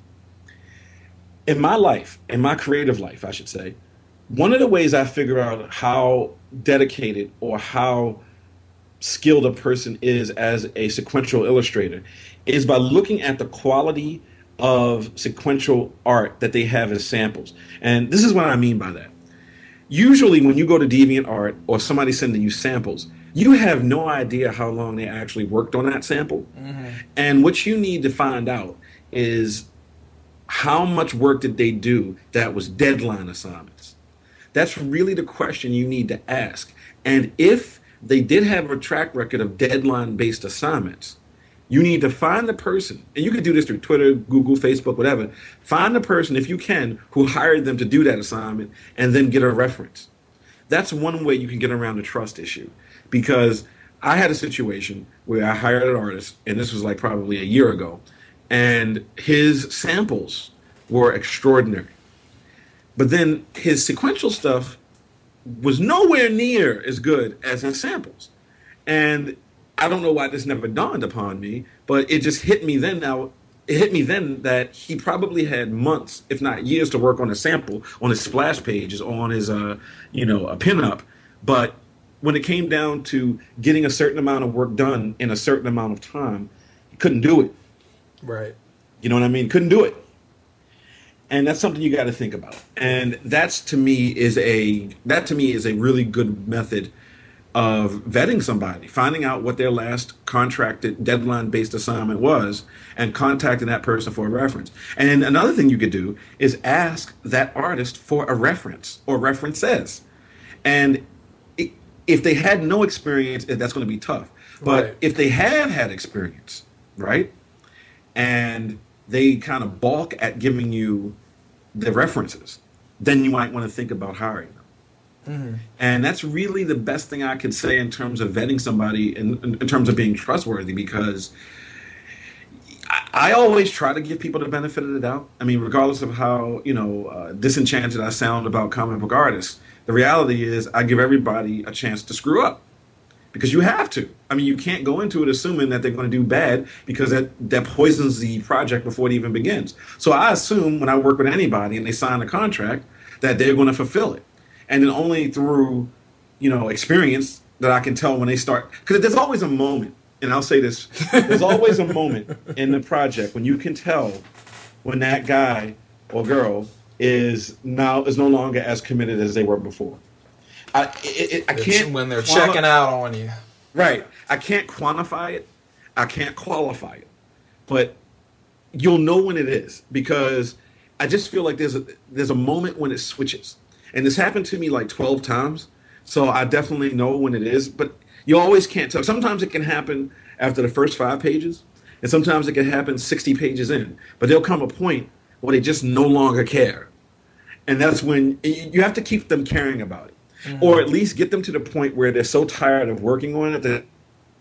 In my life, in my creative life, I should say, one of the ways I figure out how dedicated or how skilled a person is as a sequential illustrator is by looking at the quality of sequential art that they have as samples. And this is what I mean by that. Usually when you go to DeviantArt or somebody sending you samples, you have no idea how long they actually worked on that sample. Mm-hmm. And what you need to find out is how much work did they do that was deadline assignments. That's really the question you need to ask. And if they did have a track record of deadline-based assignments. You need to find the person, and you can do this through Twitter, Google, Facebook, whatever. Find the person, if you can, who hired them to do that assignment, and then get a reference. That's one way you can get around the trust issue. Because I had a situation where I hired an artist, and this was like probably a year ago, and his samples were extraordinary. But then his sequential stuff was nowhere near as good as his samples. And I don't know why this never dawned upon me, but it just hit me then. Now, it hit me then that he probably had months, if not years, to work on a sample, on his splash pages, or on his, uh, you know, a pinup. But when it came down to getting a certain amount of work done in a certain amount of time, he couldn't do it. Right. You know what I mean? Couldn't do it. And that's something you got to think about. And that's to me is a that to me is a really good method of vetting somebody, finding out what their last contracted deadline-based assignment was, and contacting that person for a reference. And another thing you could do is ask that artist for a reference or references. And if they had no experience, that's going to be tough. But right. if they have had experience, right, and they kind of balk at giving you the references, then you might want to think about hiring them. Mm-hmm. And that's really the best thing I could say in terms of vetting somebody, in, in, in terms of being trustworthy, because I, I always try to give people the benefit of the doubt. I mean, regardless of how, you know, uh, disenchanted I sound about comic book artists, the reality is I give everybody a chance to screw up. Because you have to. I mean, you can't go into it assuming that they're going to do bad, because that, that poisons the project before it even begins. So I assume when I work with anybody and they sign a contract that they're going to fulfill it. And then only through, you know, experience that I can tell when they start. Because there's always a moment, and I'll say this, there's always a moment in the project when you can tell when that guy or girl is now is no longer as committed as they were before. I, it, it, I can't when they're quali- checking out on you. Right. I can't quantify it. I can't qualify it. But you'll know when it is, because I just feel like there's a there's a moment when it switches. And this happened to me like twelve times. So I definitely know when it is, but you always can't tell. Sometimes it can happen after the first five pages, and sometimes it can happen sixty pages in. But there'll come a point where they just no longer care. And that's when you have to keep them caring about it. Mm-hmm. Or at least get them to the point where they're so tired of working on it that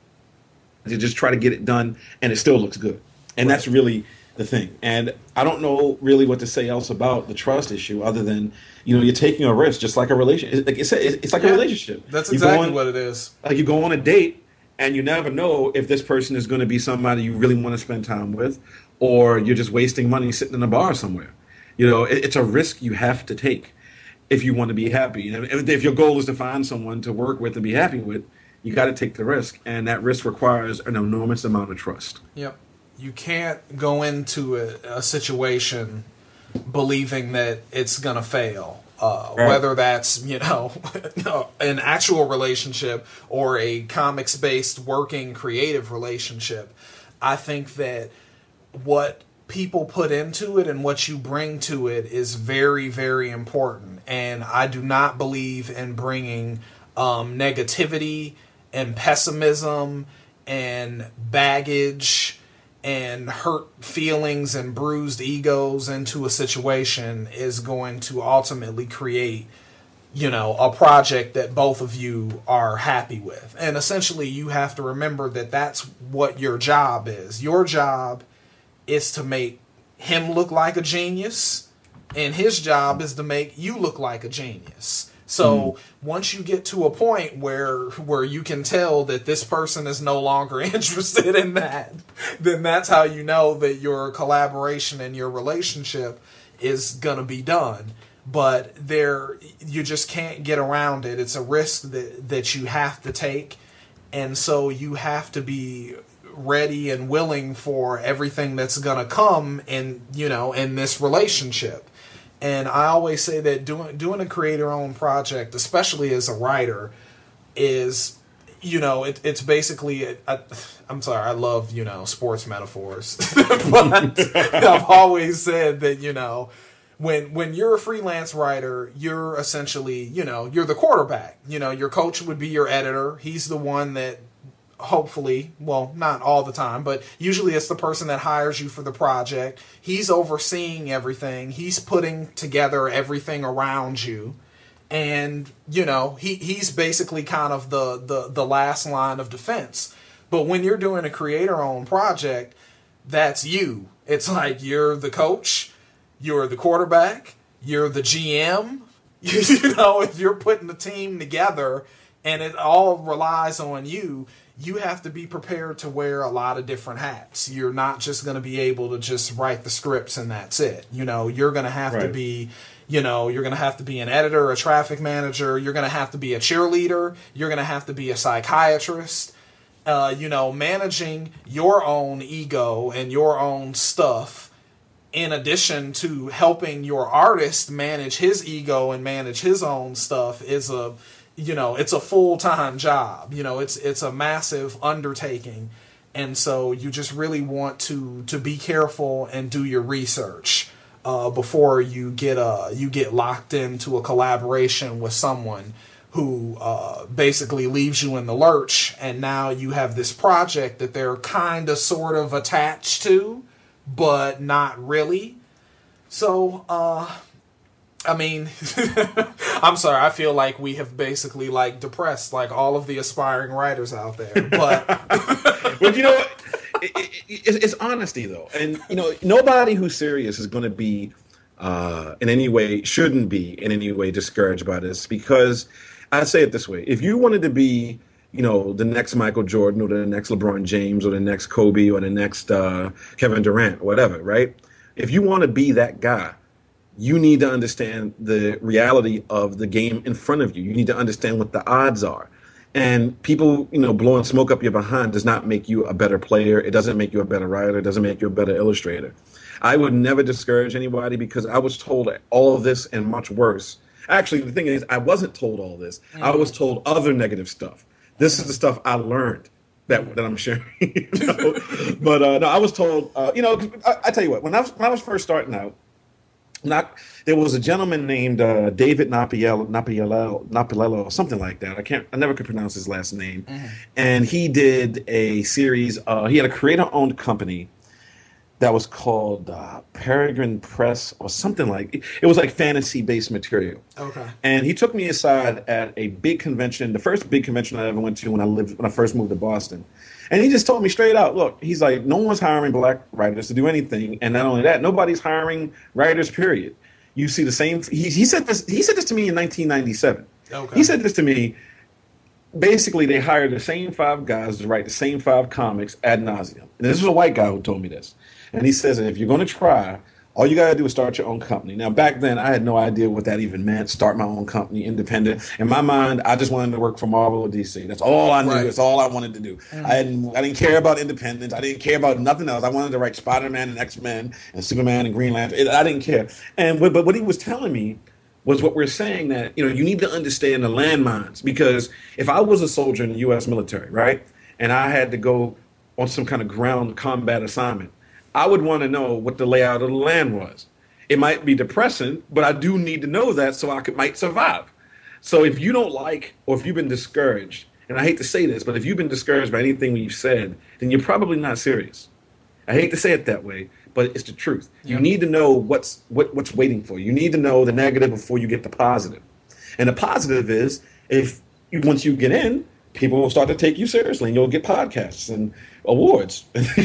they just try to get it done and it still looks good. And right. That's really the thing. And I don't know really what to say else about the trust issue other than, you know, you're taking a risk, just like a relationship. It's, it's like yeah, a relationship. That's exactly on, what it is. Like you go on a date and you never know if this person is going to be somebody you really want to spend time with, or you're just wasting money sitting in a bar somewhere. You know, it, it's a risk you have to take if you want to be happy. If your goal is to find someone to work with and be happy with, you got to take the risk. And that risk requires an enormous amount of trust. Yep. You can't go into a, a situation believing that it's going to fail. Uh, right. Whether that's, you know, an actual relationship or a comics-based working creative relationship. I think that what people put into it and what you bring to it is very, very important. And I do not believe in bringing um, negativity and pessimism and baggage and hurt feelings and bruised egos into a situation is going to ultimately create, you know, a project that both of you are happy with. And essentially you have to remember that that's what your job is. Your job is to make him look like a genius, and his job is to make you look like a genius. So mm. once you get to a point where where you can tell that this person is no longer interested in that, then that's how you know that your collaboration and your relationship is going to be done. But there, you just can't get around it. It's a risk that, that you have to take, and so you have to be ready and willing for everything that's going to come in, you know, in this relationship. And I always say that doing doing a creator-owned project, especially as a writer, is, you know, it, it's basically, a, a, I'm sorry, I love, you know, sports metaphors, but I've always said that, you know, when when you're a freelance writer, you're essentially, you know, you're the quarterback. You know, your coach would be your editor. He's the one that hopefully, well, not all the time, but usually it's the person that hires you for the project. He's overseeing everything. He's putting together everything around you. And, you know, he, he's basically kind of the, the, the last line of defense. But when you're doing a creator-owned project, that's you. It's like you're the coach, you're the quarterback, you're the G M. You, you know, if you're putting the team together and it all relies on you, you have to be prepared to wear a lot of different hats. You're not just going to be able to just write the scripts and that's it. You know, you're going to have right. to be... You know, you're going to have to be an editor, a traffic manager. You're going to have to be a cheerleader. You're going to have to be a psychiatrist. Uh, you know, managing your own ego and your own stuff in addition to helping your artist manage his ego and manage his own stuff is a, you know, it's a full-time job. You know, it's it's a massive undertaking. And so you just really want to to be careful and do your research. Uh, before you get uh, you get locked into a collaboration with someone who uh, basically leaves you in the lurch, and now you have this project that they're kind of sort of attached to, but not really. So, uh, I mean, I'm sorry, I feel like we have basically like depressed like all of the aspiring writers out there. But, but you know what? It, it, it's honesty, though, and you know nobody who's serious is going to be uh, in any way shouldn't be in any way discouraged by this, because I say it this way: if you wanted to be, you know, the next Michael Jordan or the next LeBron James or the next Kobe or the next uh, Kevin Durant, whatever, right? If you want to be that guy, you need to understand the reality of the game in front of you. You need to understand what the odds are. And people, you know, blowing smoke up your behind does not make you a better player. It doesn't make you a better writer. It doesn't make you a better illustrator. I would never discourage anybody because I was told all of this and much worse. Actually, the thing is, I wasn't told all this. Mm-hmm. I was told other negative stuff. This is the stuff I learned that that I'm sharing. You know? But uh, no, I was told, uh, you know, I, I tell you what, when I was when I was first starting out, Not, there was a gentleman named uh, David Napiello, Napiello, Napiello, or something like that. I can't, I never could pronounce his last name. Mm-hmm. And he did a series. Uh, he had a creator-owned company that was called uh, Peregrine Press or something like. It, it was like fantasy-based material. Okay. And he took me aside at a big convention, the first big convention I ever went to when I lived when I first moved to Boston. And he just told me straight out, look, he's like, no one's hiring black writers to do anything. And not only that, nobody's hiring writers, period. You see the same. He, he said this. He said this to me in nineteen ninety-seven. Okay. He said this to me. Basically, they hired the same five guys to write the same five comics ad nauseum. And this was a white guy who told me this. And he says that if you're going to try, all you got to do is start your own company. Now, back then, I had no idea what that even meant, start my own company, independent. In my mind, I just wanted to work for Marvel or D C. That's all I knew. Right. That's all I wanted to do. Mm-hmm. I, didn't, I didn't care about independence. I didn't care about nothing else. I wanted to write Spider-Man and X-Men and Superman and Green Lantern. I didn't care. And But what he was telling me was what we're saying, that, you know, you need to understand the landmines. Because if I was a soldier in the U S military, right, and I had to go on some kind of ground combat assignment, I would want to know what the layout of the land was. It might be depressing, but I do need to know that so I could, might survive. So if you don't like, or if you've been discouraged, and I hate to say this, but if you've been discouraged by anything we've said, then you're probably not serious. I hate to say it that way, but it's the truth. Yep. You need to know what's what, what's waiting for you. You need to know the negative before you get the positive. And the positive is, if you, once you get in, people will start to take you seriously, and you'll get podcasts and awards.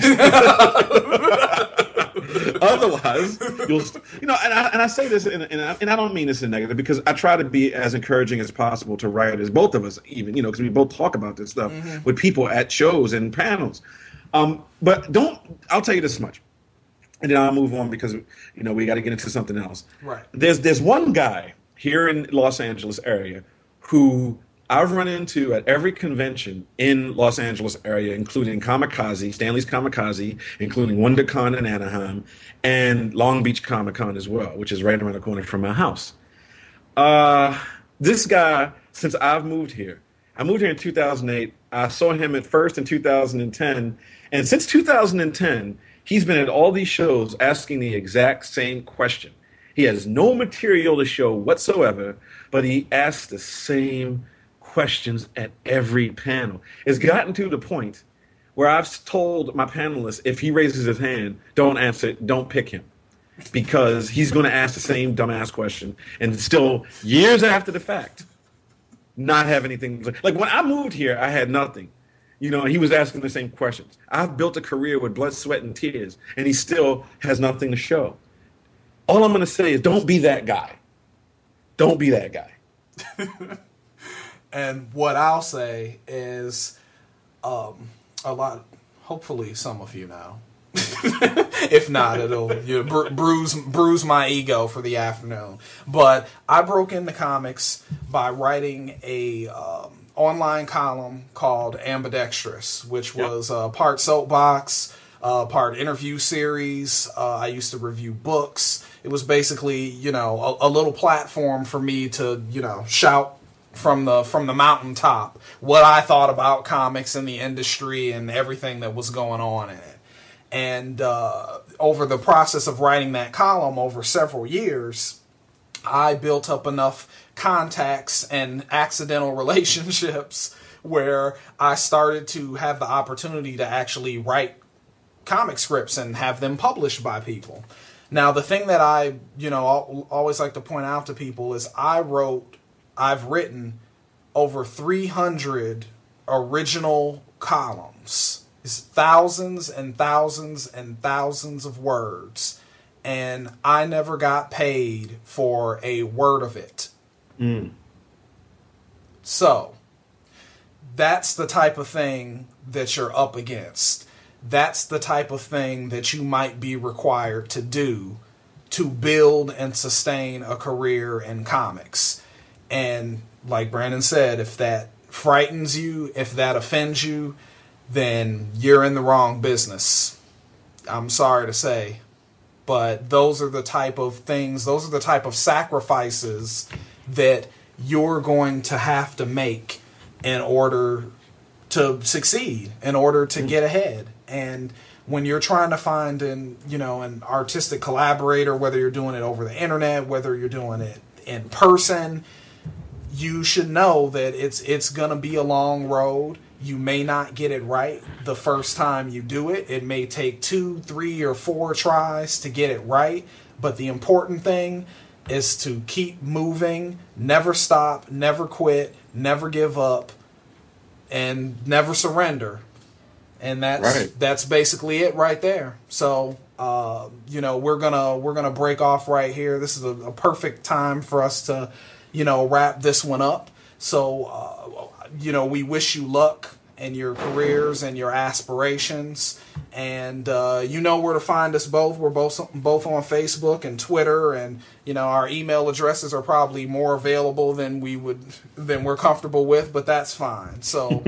Otherwise, you'll, you know, and I, and I say this, and, and, I, and I don't mean this in negative, because I try to be as encouraging as possible to writers, both of us, even, you know, because we both talk about this stuff mm-hmm. with people at shows and panels. Um, but don't, I'll tell you this much, and then I'll move on because, you know, we got to get into something else. Right. There's there's one guy here in Los Angeles area who I've run into at every convention in Los Angeles area, including Kamikaze, Stanley's Kamikaze, including WonderCon in Anaheim, and Long Beach Comic Con as well, which is right around the corner from my house. Uh, this guy, since I've moved here, I moved here in two thousand eight. I saw him at first in two thousand ten, and since two thousand ten, he's been at all these shows asking the exact same question. He has no material to show whatsoever, but he asks the same questions at every panel. It's gotten to the point where I've told my panelists, if he raises his hand, don't answer it, don't pick him. Because he's going to ask the same dumbass question and still, years after the fact, not have anything. Like when I moved here, I had nothing. You know, he was asking the same questions. I've built a career with blood, sweat, and tears, and he still has nothing to show. All I'm going to say is don't be that guy. Don't be that guy. And what I'll say is um, a lot, hopefully some of you know. If not, it'll you know, bruise bruise my ego for the afternoon. But I broke into comics by writing a um, online column called Ambidextrous, which was uh, part soapbox, uh, part interview series. Uh, I used to review books. It was basically, you know, a, a little platform for me to, you know, shout from the from the mountaintop what I thought about comics and the industry and everything that was going on in it. And uh, over the process of writing that column over several years, I built up enough contacts and accidental relationships where I started to have the opportunity to actually write comic scripts and have them published by people. Now, the thing that I, you know, always like to point out to people is I wrote, I've written over three hundred original columns. It's thousands and thousands and thousands of words. And I never got paid for a word of it. Mm. So, that's the type of thing that you're up against. That's the type of thing that you might be required to do to build and sustain a career in comics. And like Brandon said, if that frightens you, if that offends you, then you're in the wrong business. I'm sorry to say. But those are the type of things, those are the type of sacrifices that you're going to have to make in order to succeed, in order to get ahead. And when you're trying to find an, you know, an artistic collaborator, whether you're doing it over the internet, whether you're doing it in person, you should know that it's it's going to be a long road. You may not get it right the first time you do it. It may take two, three, or four tries to get it right. But the important thing is to keep moving, never stop, never quit, never give up, and never surrender. And that's right. That's basically it right there. So, uh, you know, we're gonna we're gonna break off right here. This is a, a perfect time for us to, you know, wrap this one up. So, uh, you know, we wish you luck in your careers and your aspirations. And uh, you know where to find us both. We're both both on Facebook and Twitter, and you know our email addresses are probably more available than we would than we're comfortable with, but that's fine. So,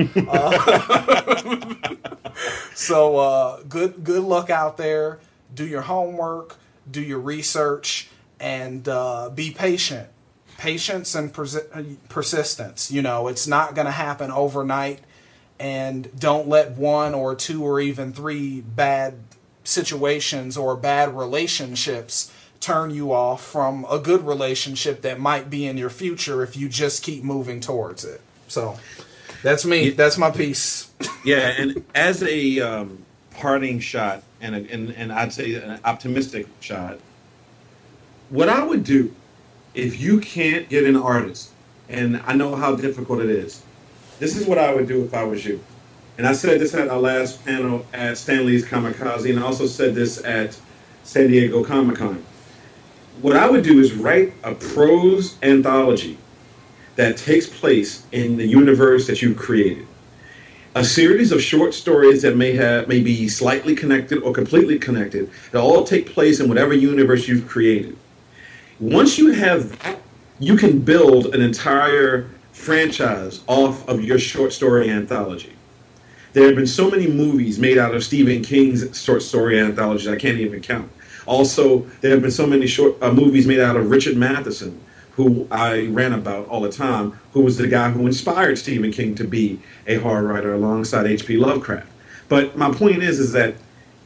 uh, so uh, good good luck out there. Do your homework, do your research, and uh, be patient. Patience and persi- persistence. You know, it's not going to happen overnight. And don't let one or two or even three bad situations or bad relationships turn you off from a good relationship that might be in your future if you just keep moving towards it. So that's me. That's my piece. Yeah, and as a um, parting shot, and, a, and and I'd say an optimistic shot, what I would do if you can't get an artist, and I know how difficult it is, this is what I would do if I was you. And I said this at our last panel at Stanley's Kamikaze, and I also said this at San Diego Comic-Con. What I would do is write a prose anthology that takes place in the universe that you've created. A series of short stories that may have may be slightly connected or completely connected, that all take place in whatever universe you've created. Once you have that, you can build an entire franchise off of your short story anthology. There have been so many movies made out of Stephen King's short story anthologies I can't even count. Also, there have been so many short uh, movies made out of Richard Matheson, who I ran about all the time, who was the guy who inspired Stephen King to be a horror writer alongside H P Lovecraft. But my point is, is that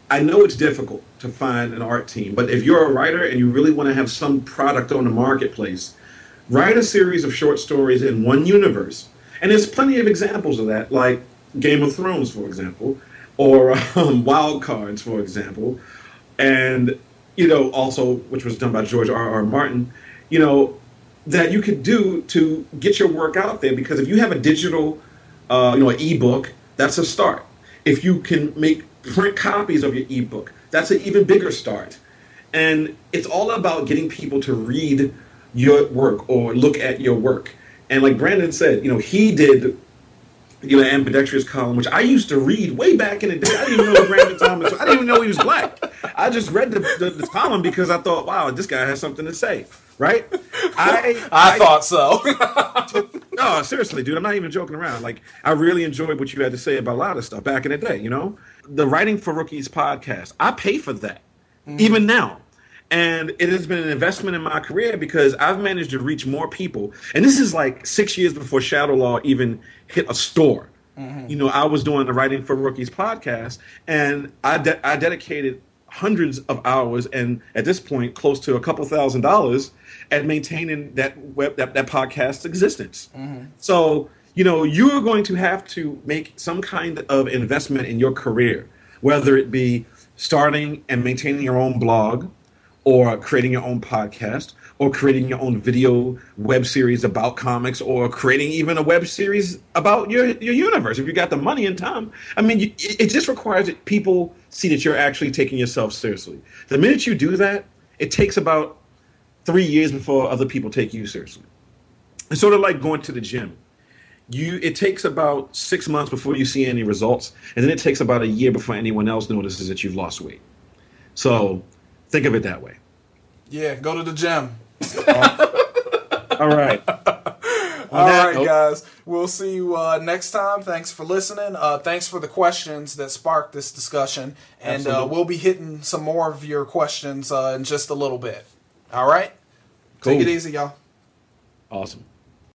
I know it's difficult to find an art team, but if you're a writer and you really want to have some product on the marketplace, write a series of short stories in one universe. And there's plenty of examples of that, like Game of Thrones, for example, or um, Wild Cards, for example, and, you know, also, which was done by George R. R. Martin, you know, that you could do to get your work out there. Because if you have a digital, uh, you know, an ebook, that's a start. If you can make print copies of your ebook, that's an even bigger start. And it's all about getting people to read your work or look at your work. And like Brandon said, you know, he did, you know, Ambidextrous column, which I used to read way back in the day. I didn't even know Brandon Thomas. I didn't even know he was black. I just read the, the, the column because I thought, wow, this guy has something to say, right? I I, I thought so. No, seriously, dude, I'm not even joking around. Like, I really enjoyed what you had to say about a lot of stuff back in the day, you know? The Writing for Rookies podcast, I pay for that, mm. even now. And it has been an investment in my career because I've managed to reach more people. And this is like six years before Shadow Law even hit a store. Mm-hmm. You know, I was doing the Writing for Rookies podcast, and I, de- I dedicated hundreds of hours and at this point close to a couple thousand dollars at maintaining that web that, that podcast's existence. Mm-hmm. So, you know, you're going to have to make some kind of investment in your career, whether it be starting and maintaining your own blog, or creating your own podcast, or creating your own video web series about comics, or creating even a web series about your, your universe. If you got the money and time, I mean, you, it just requires that people see that you're actually taking yourself seriously. The minute you do that, it takes about three years before other people take you seriously. It's sort of like going to the gym. You, it takes about six months before you see any results, and then it takes about a year before anyone else notices that you've lost weight. So think of it that way. Yeah, go to the gym. All right. All right, note, guys. We'll see you uh, next time. Thanks for listening. Uh, thanks for the questions that sparked this discussion. And uh, we'll be hitting some more of your questions uh, in just a little bit. All right? Cool. Take it easy, y'all. Awesome.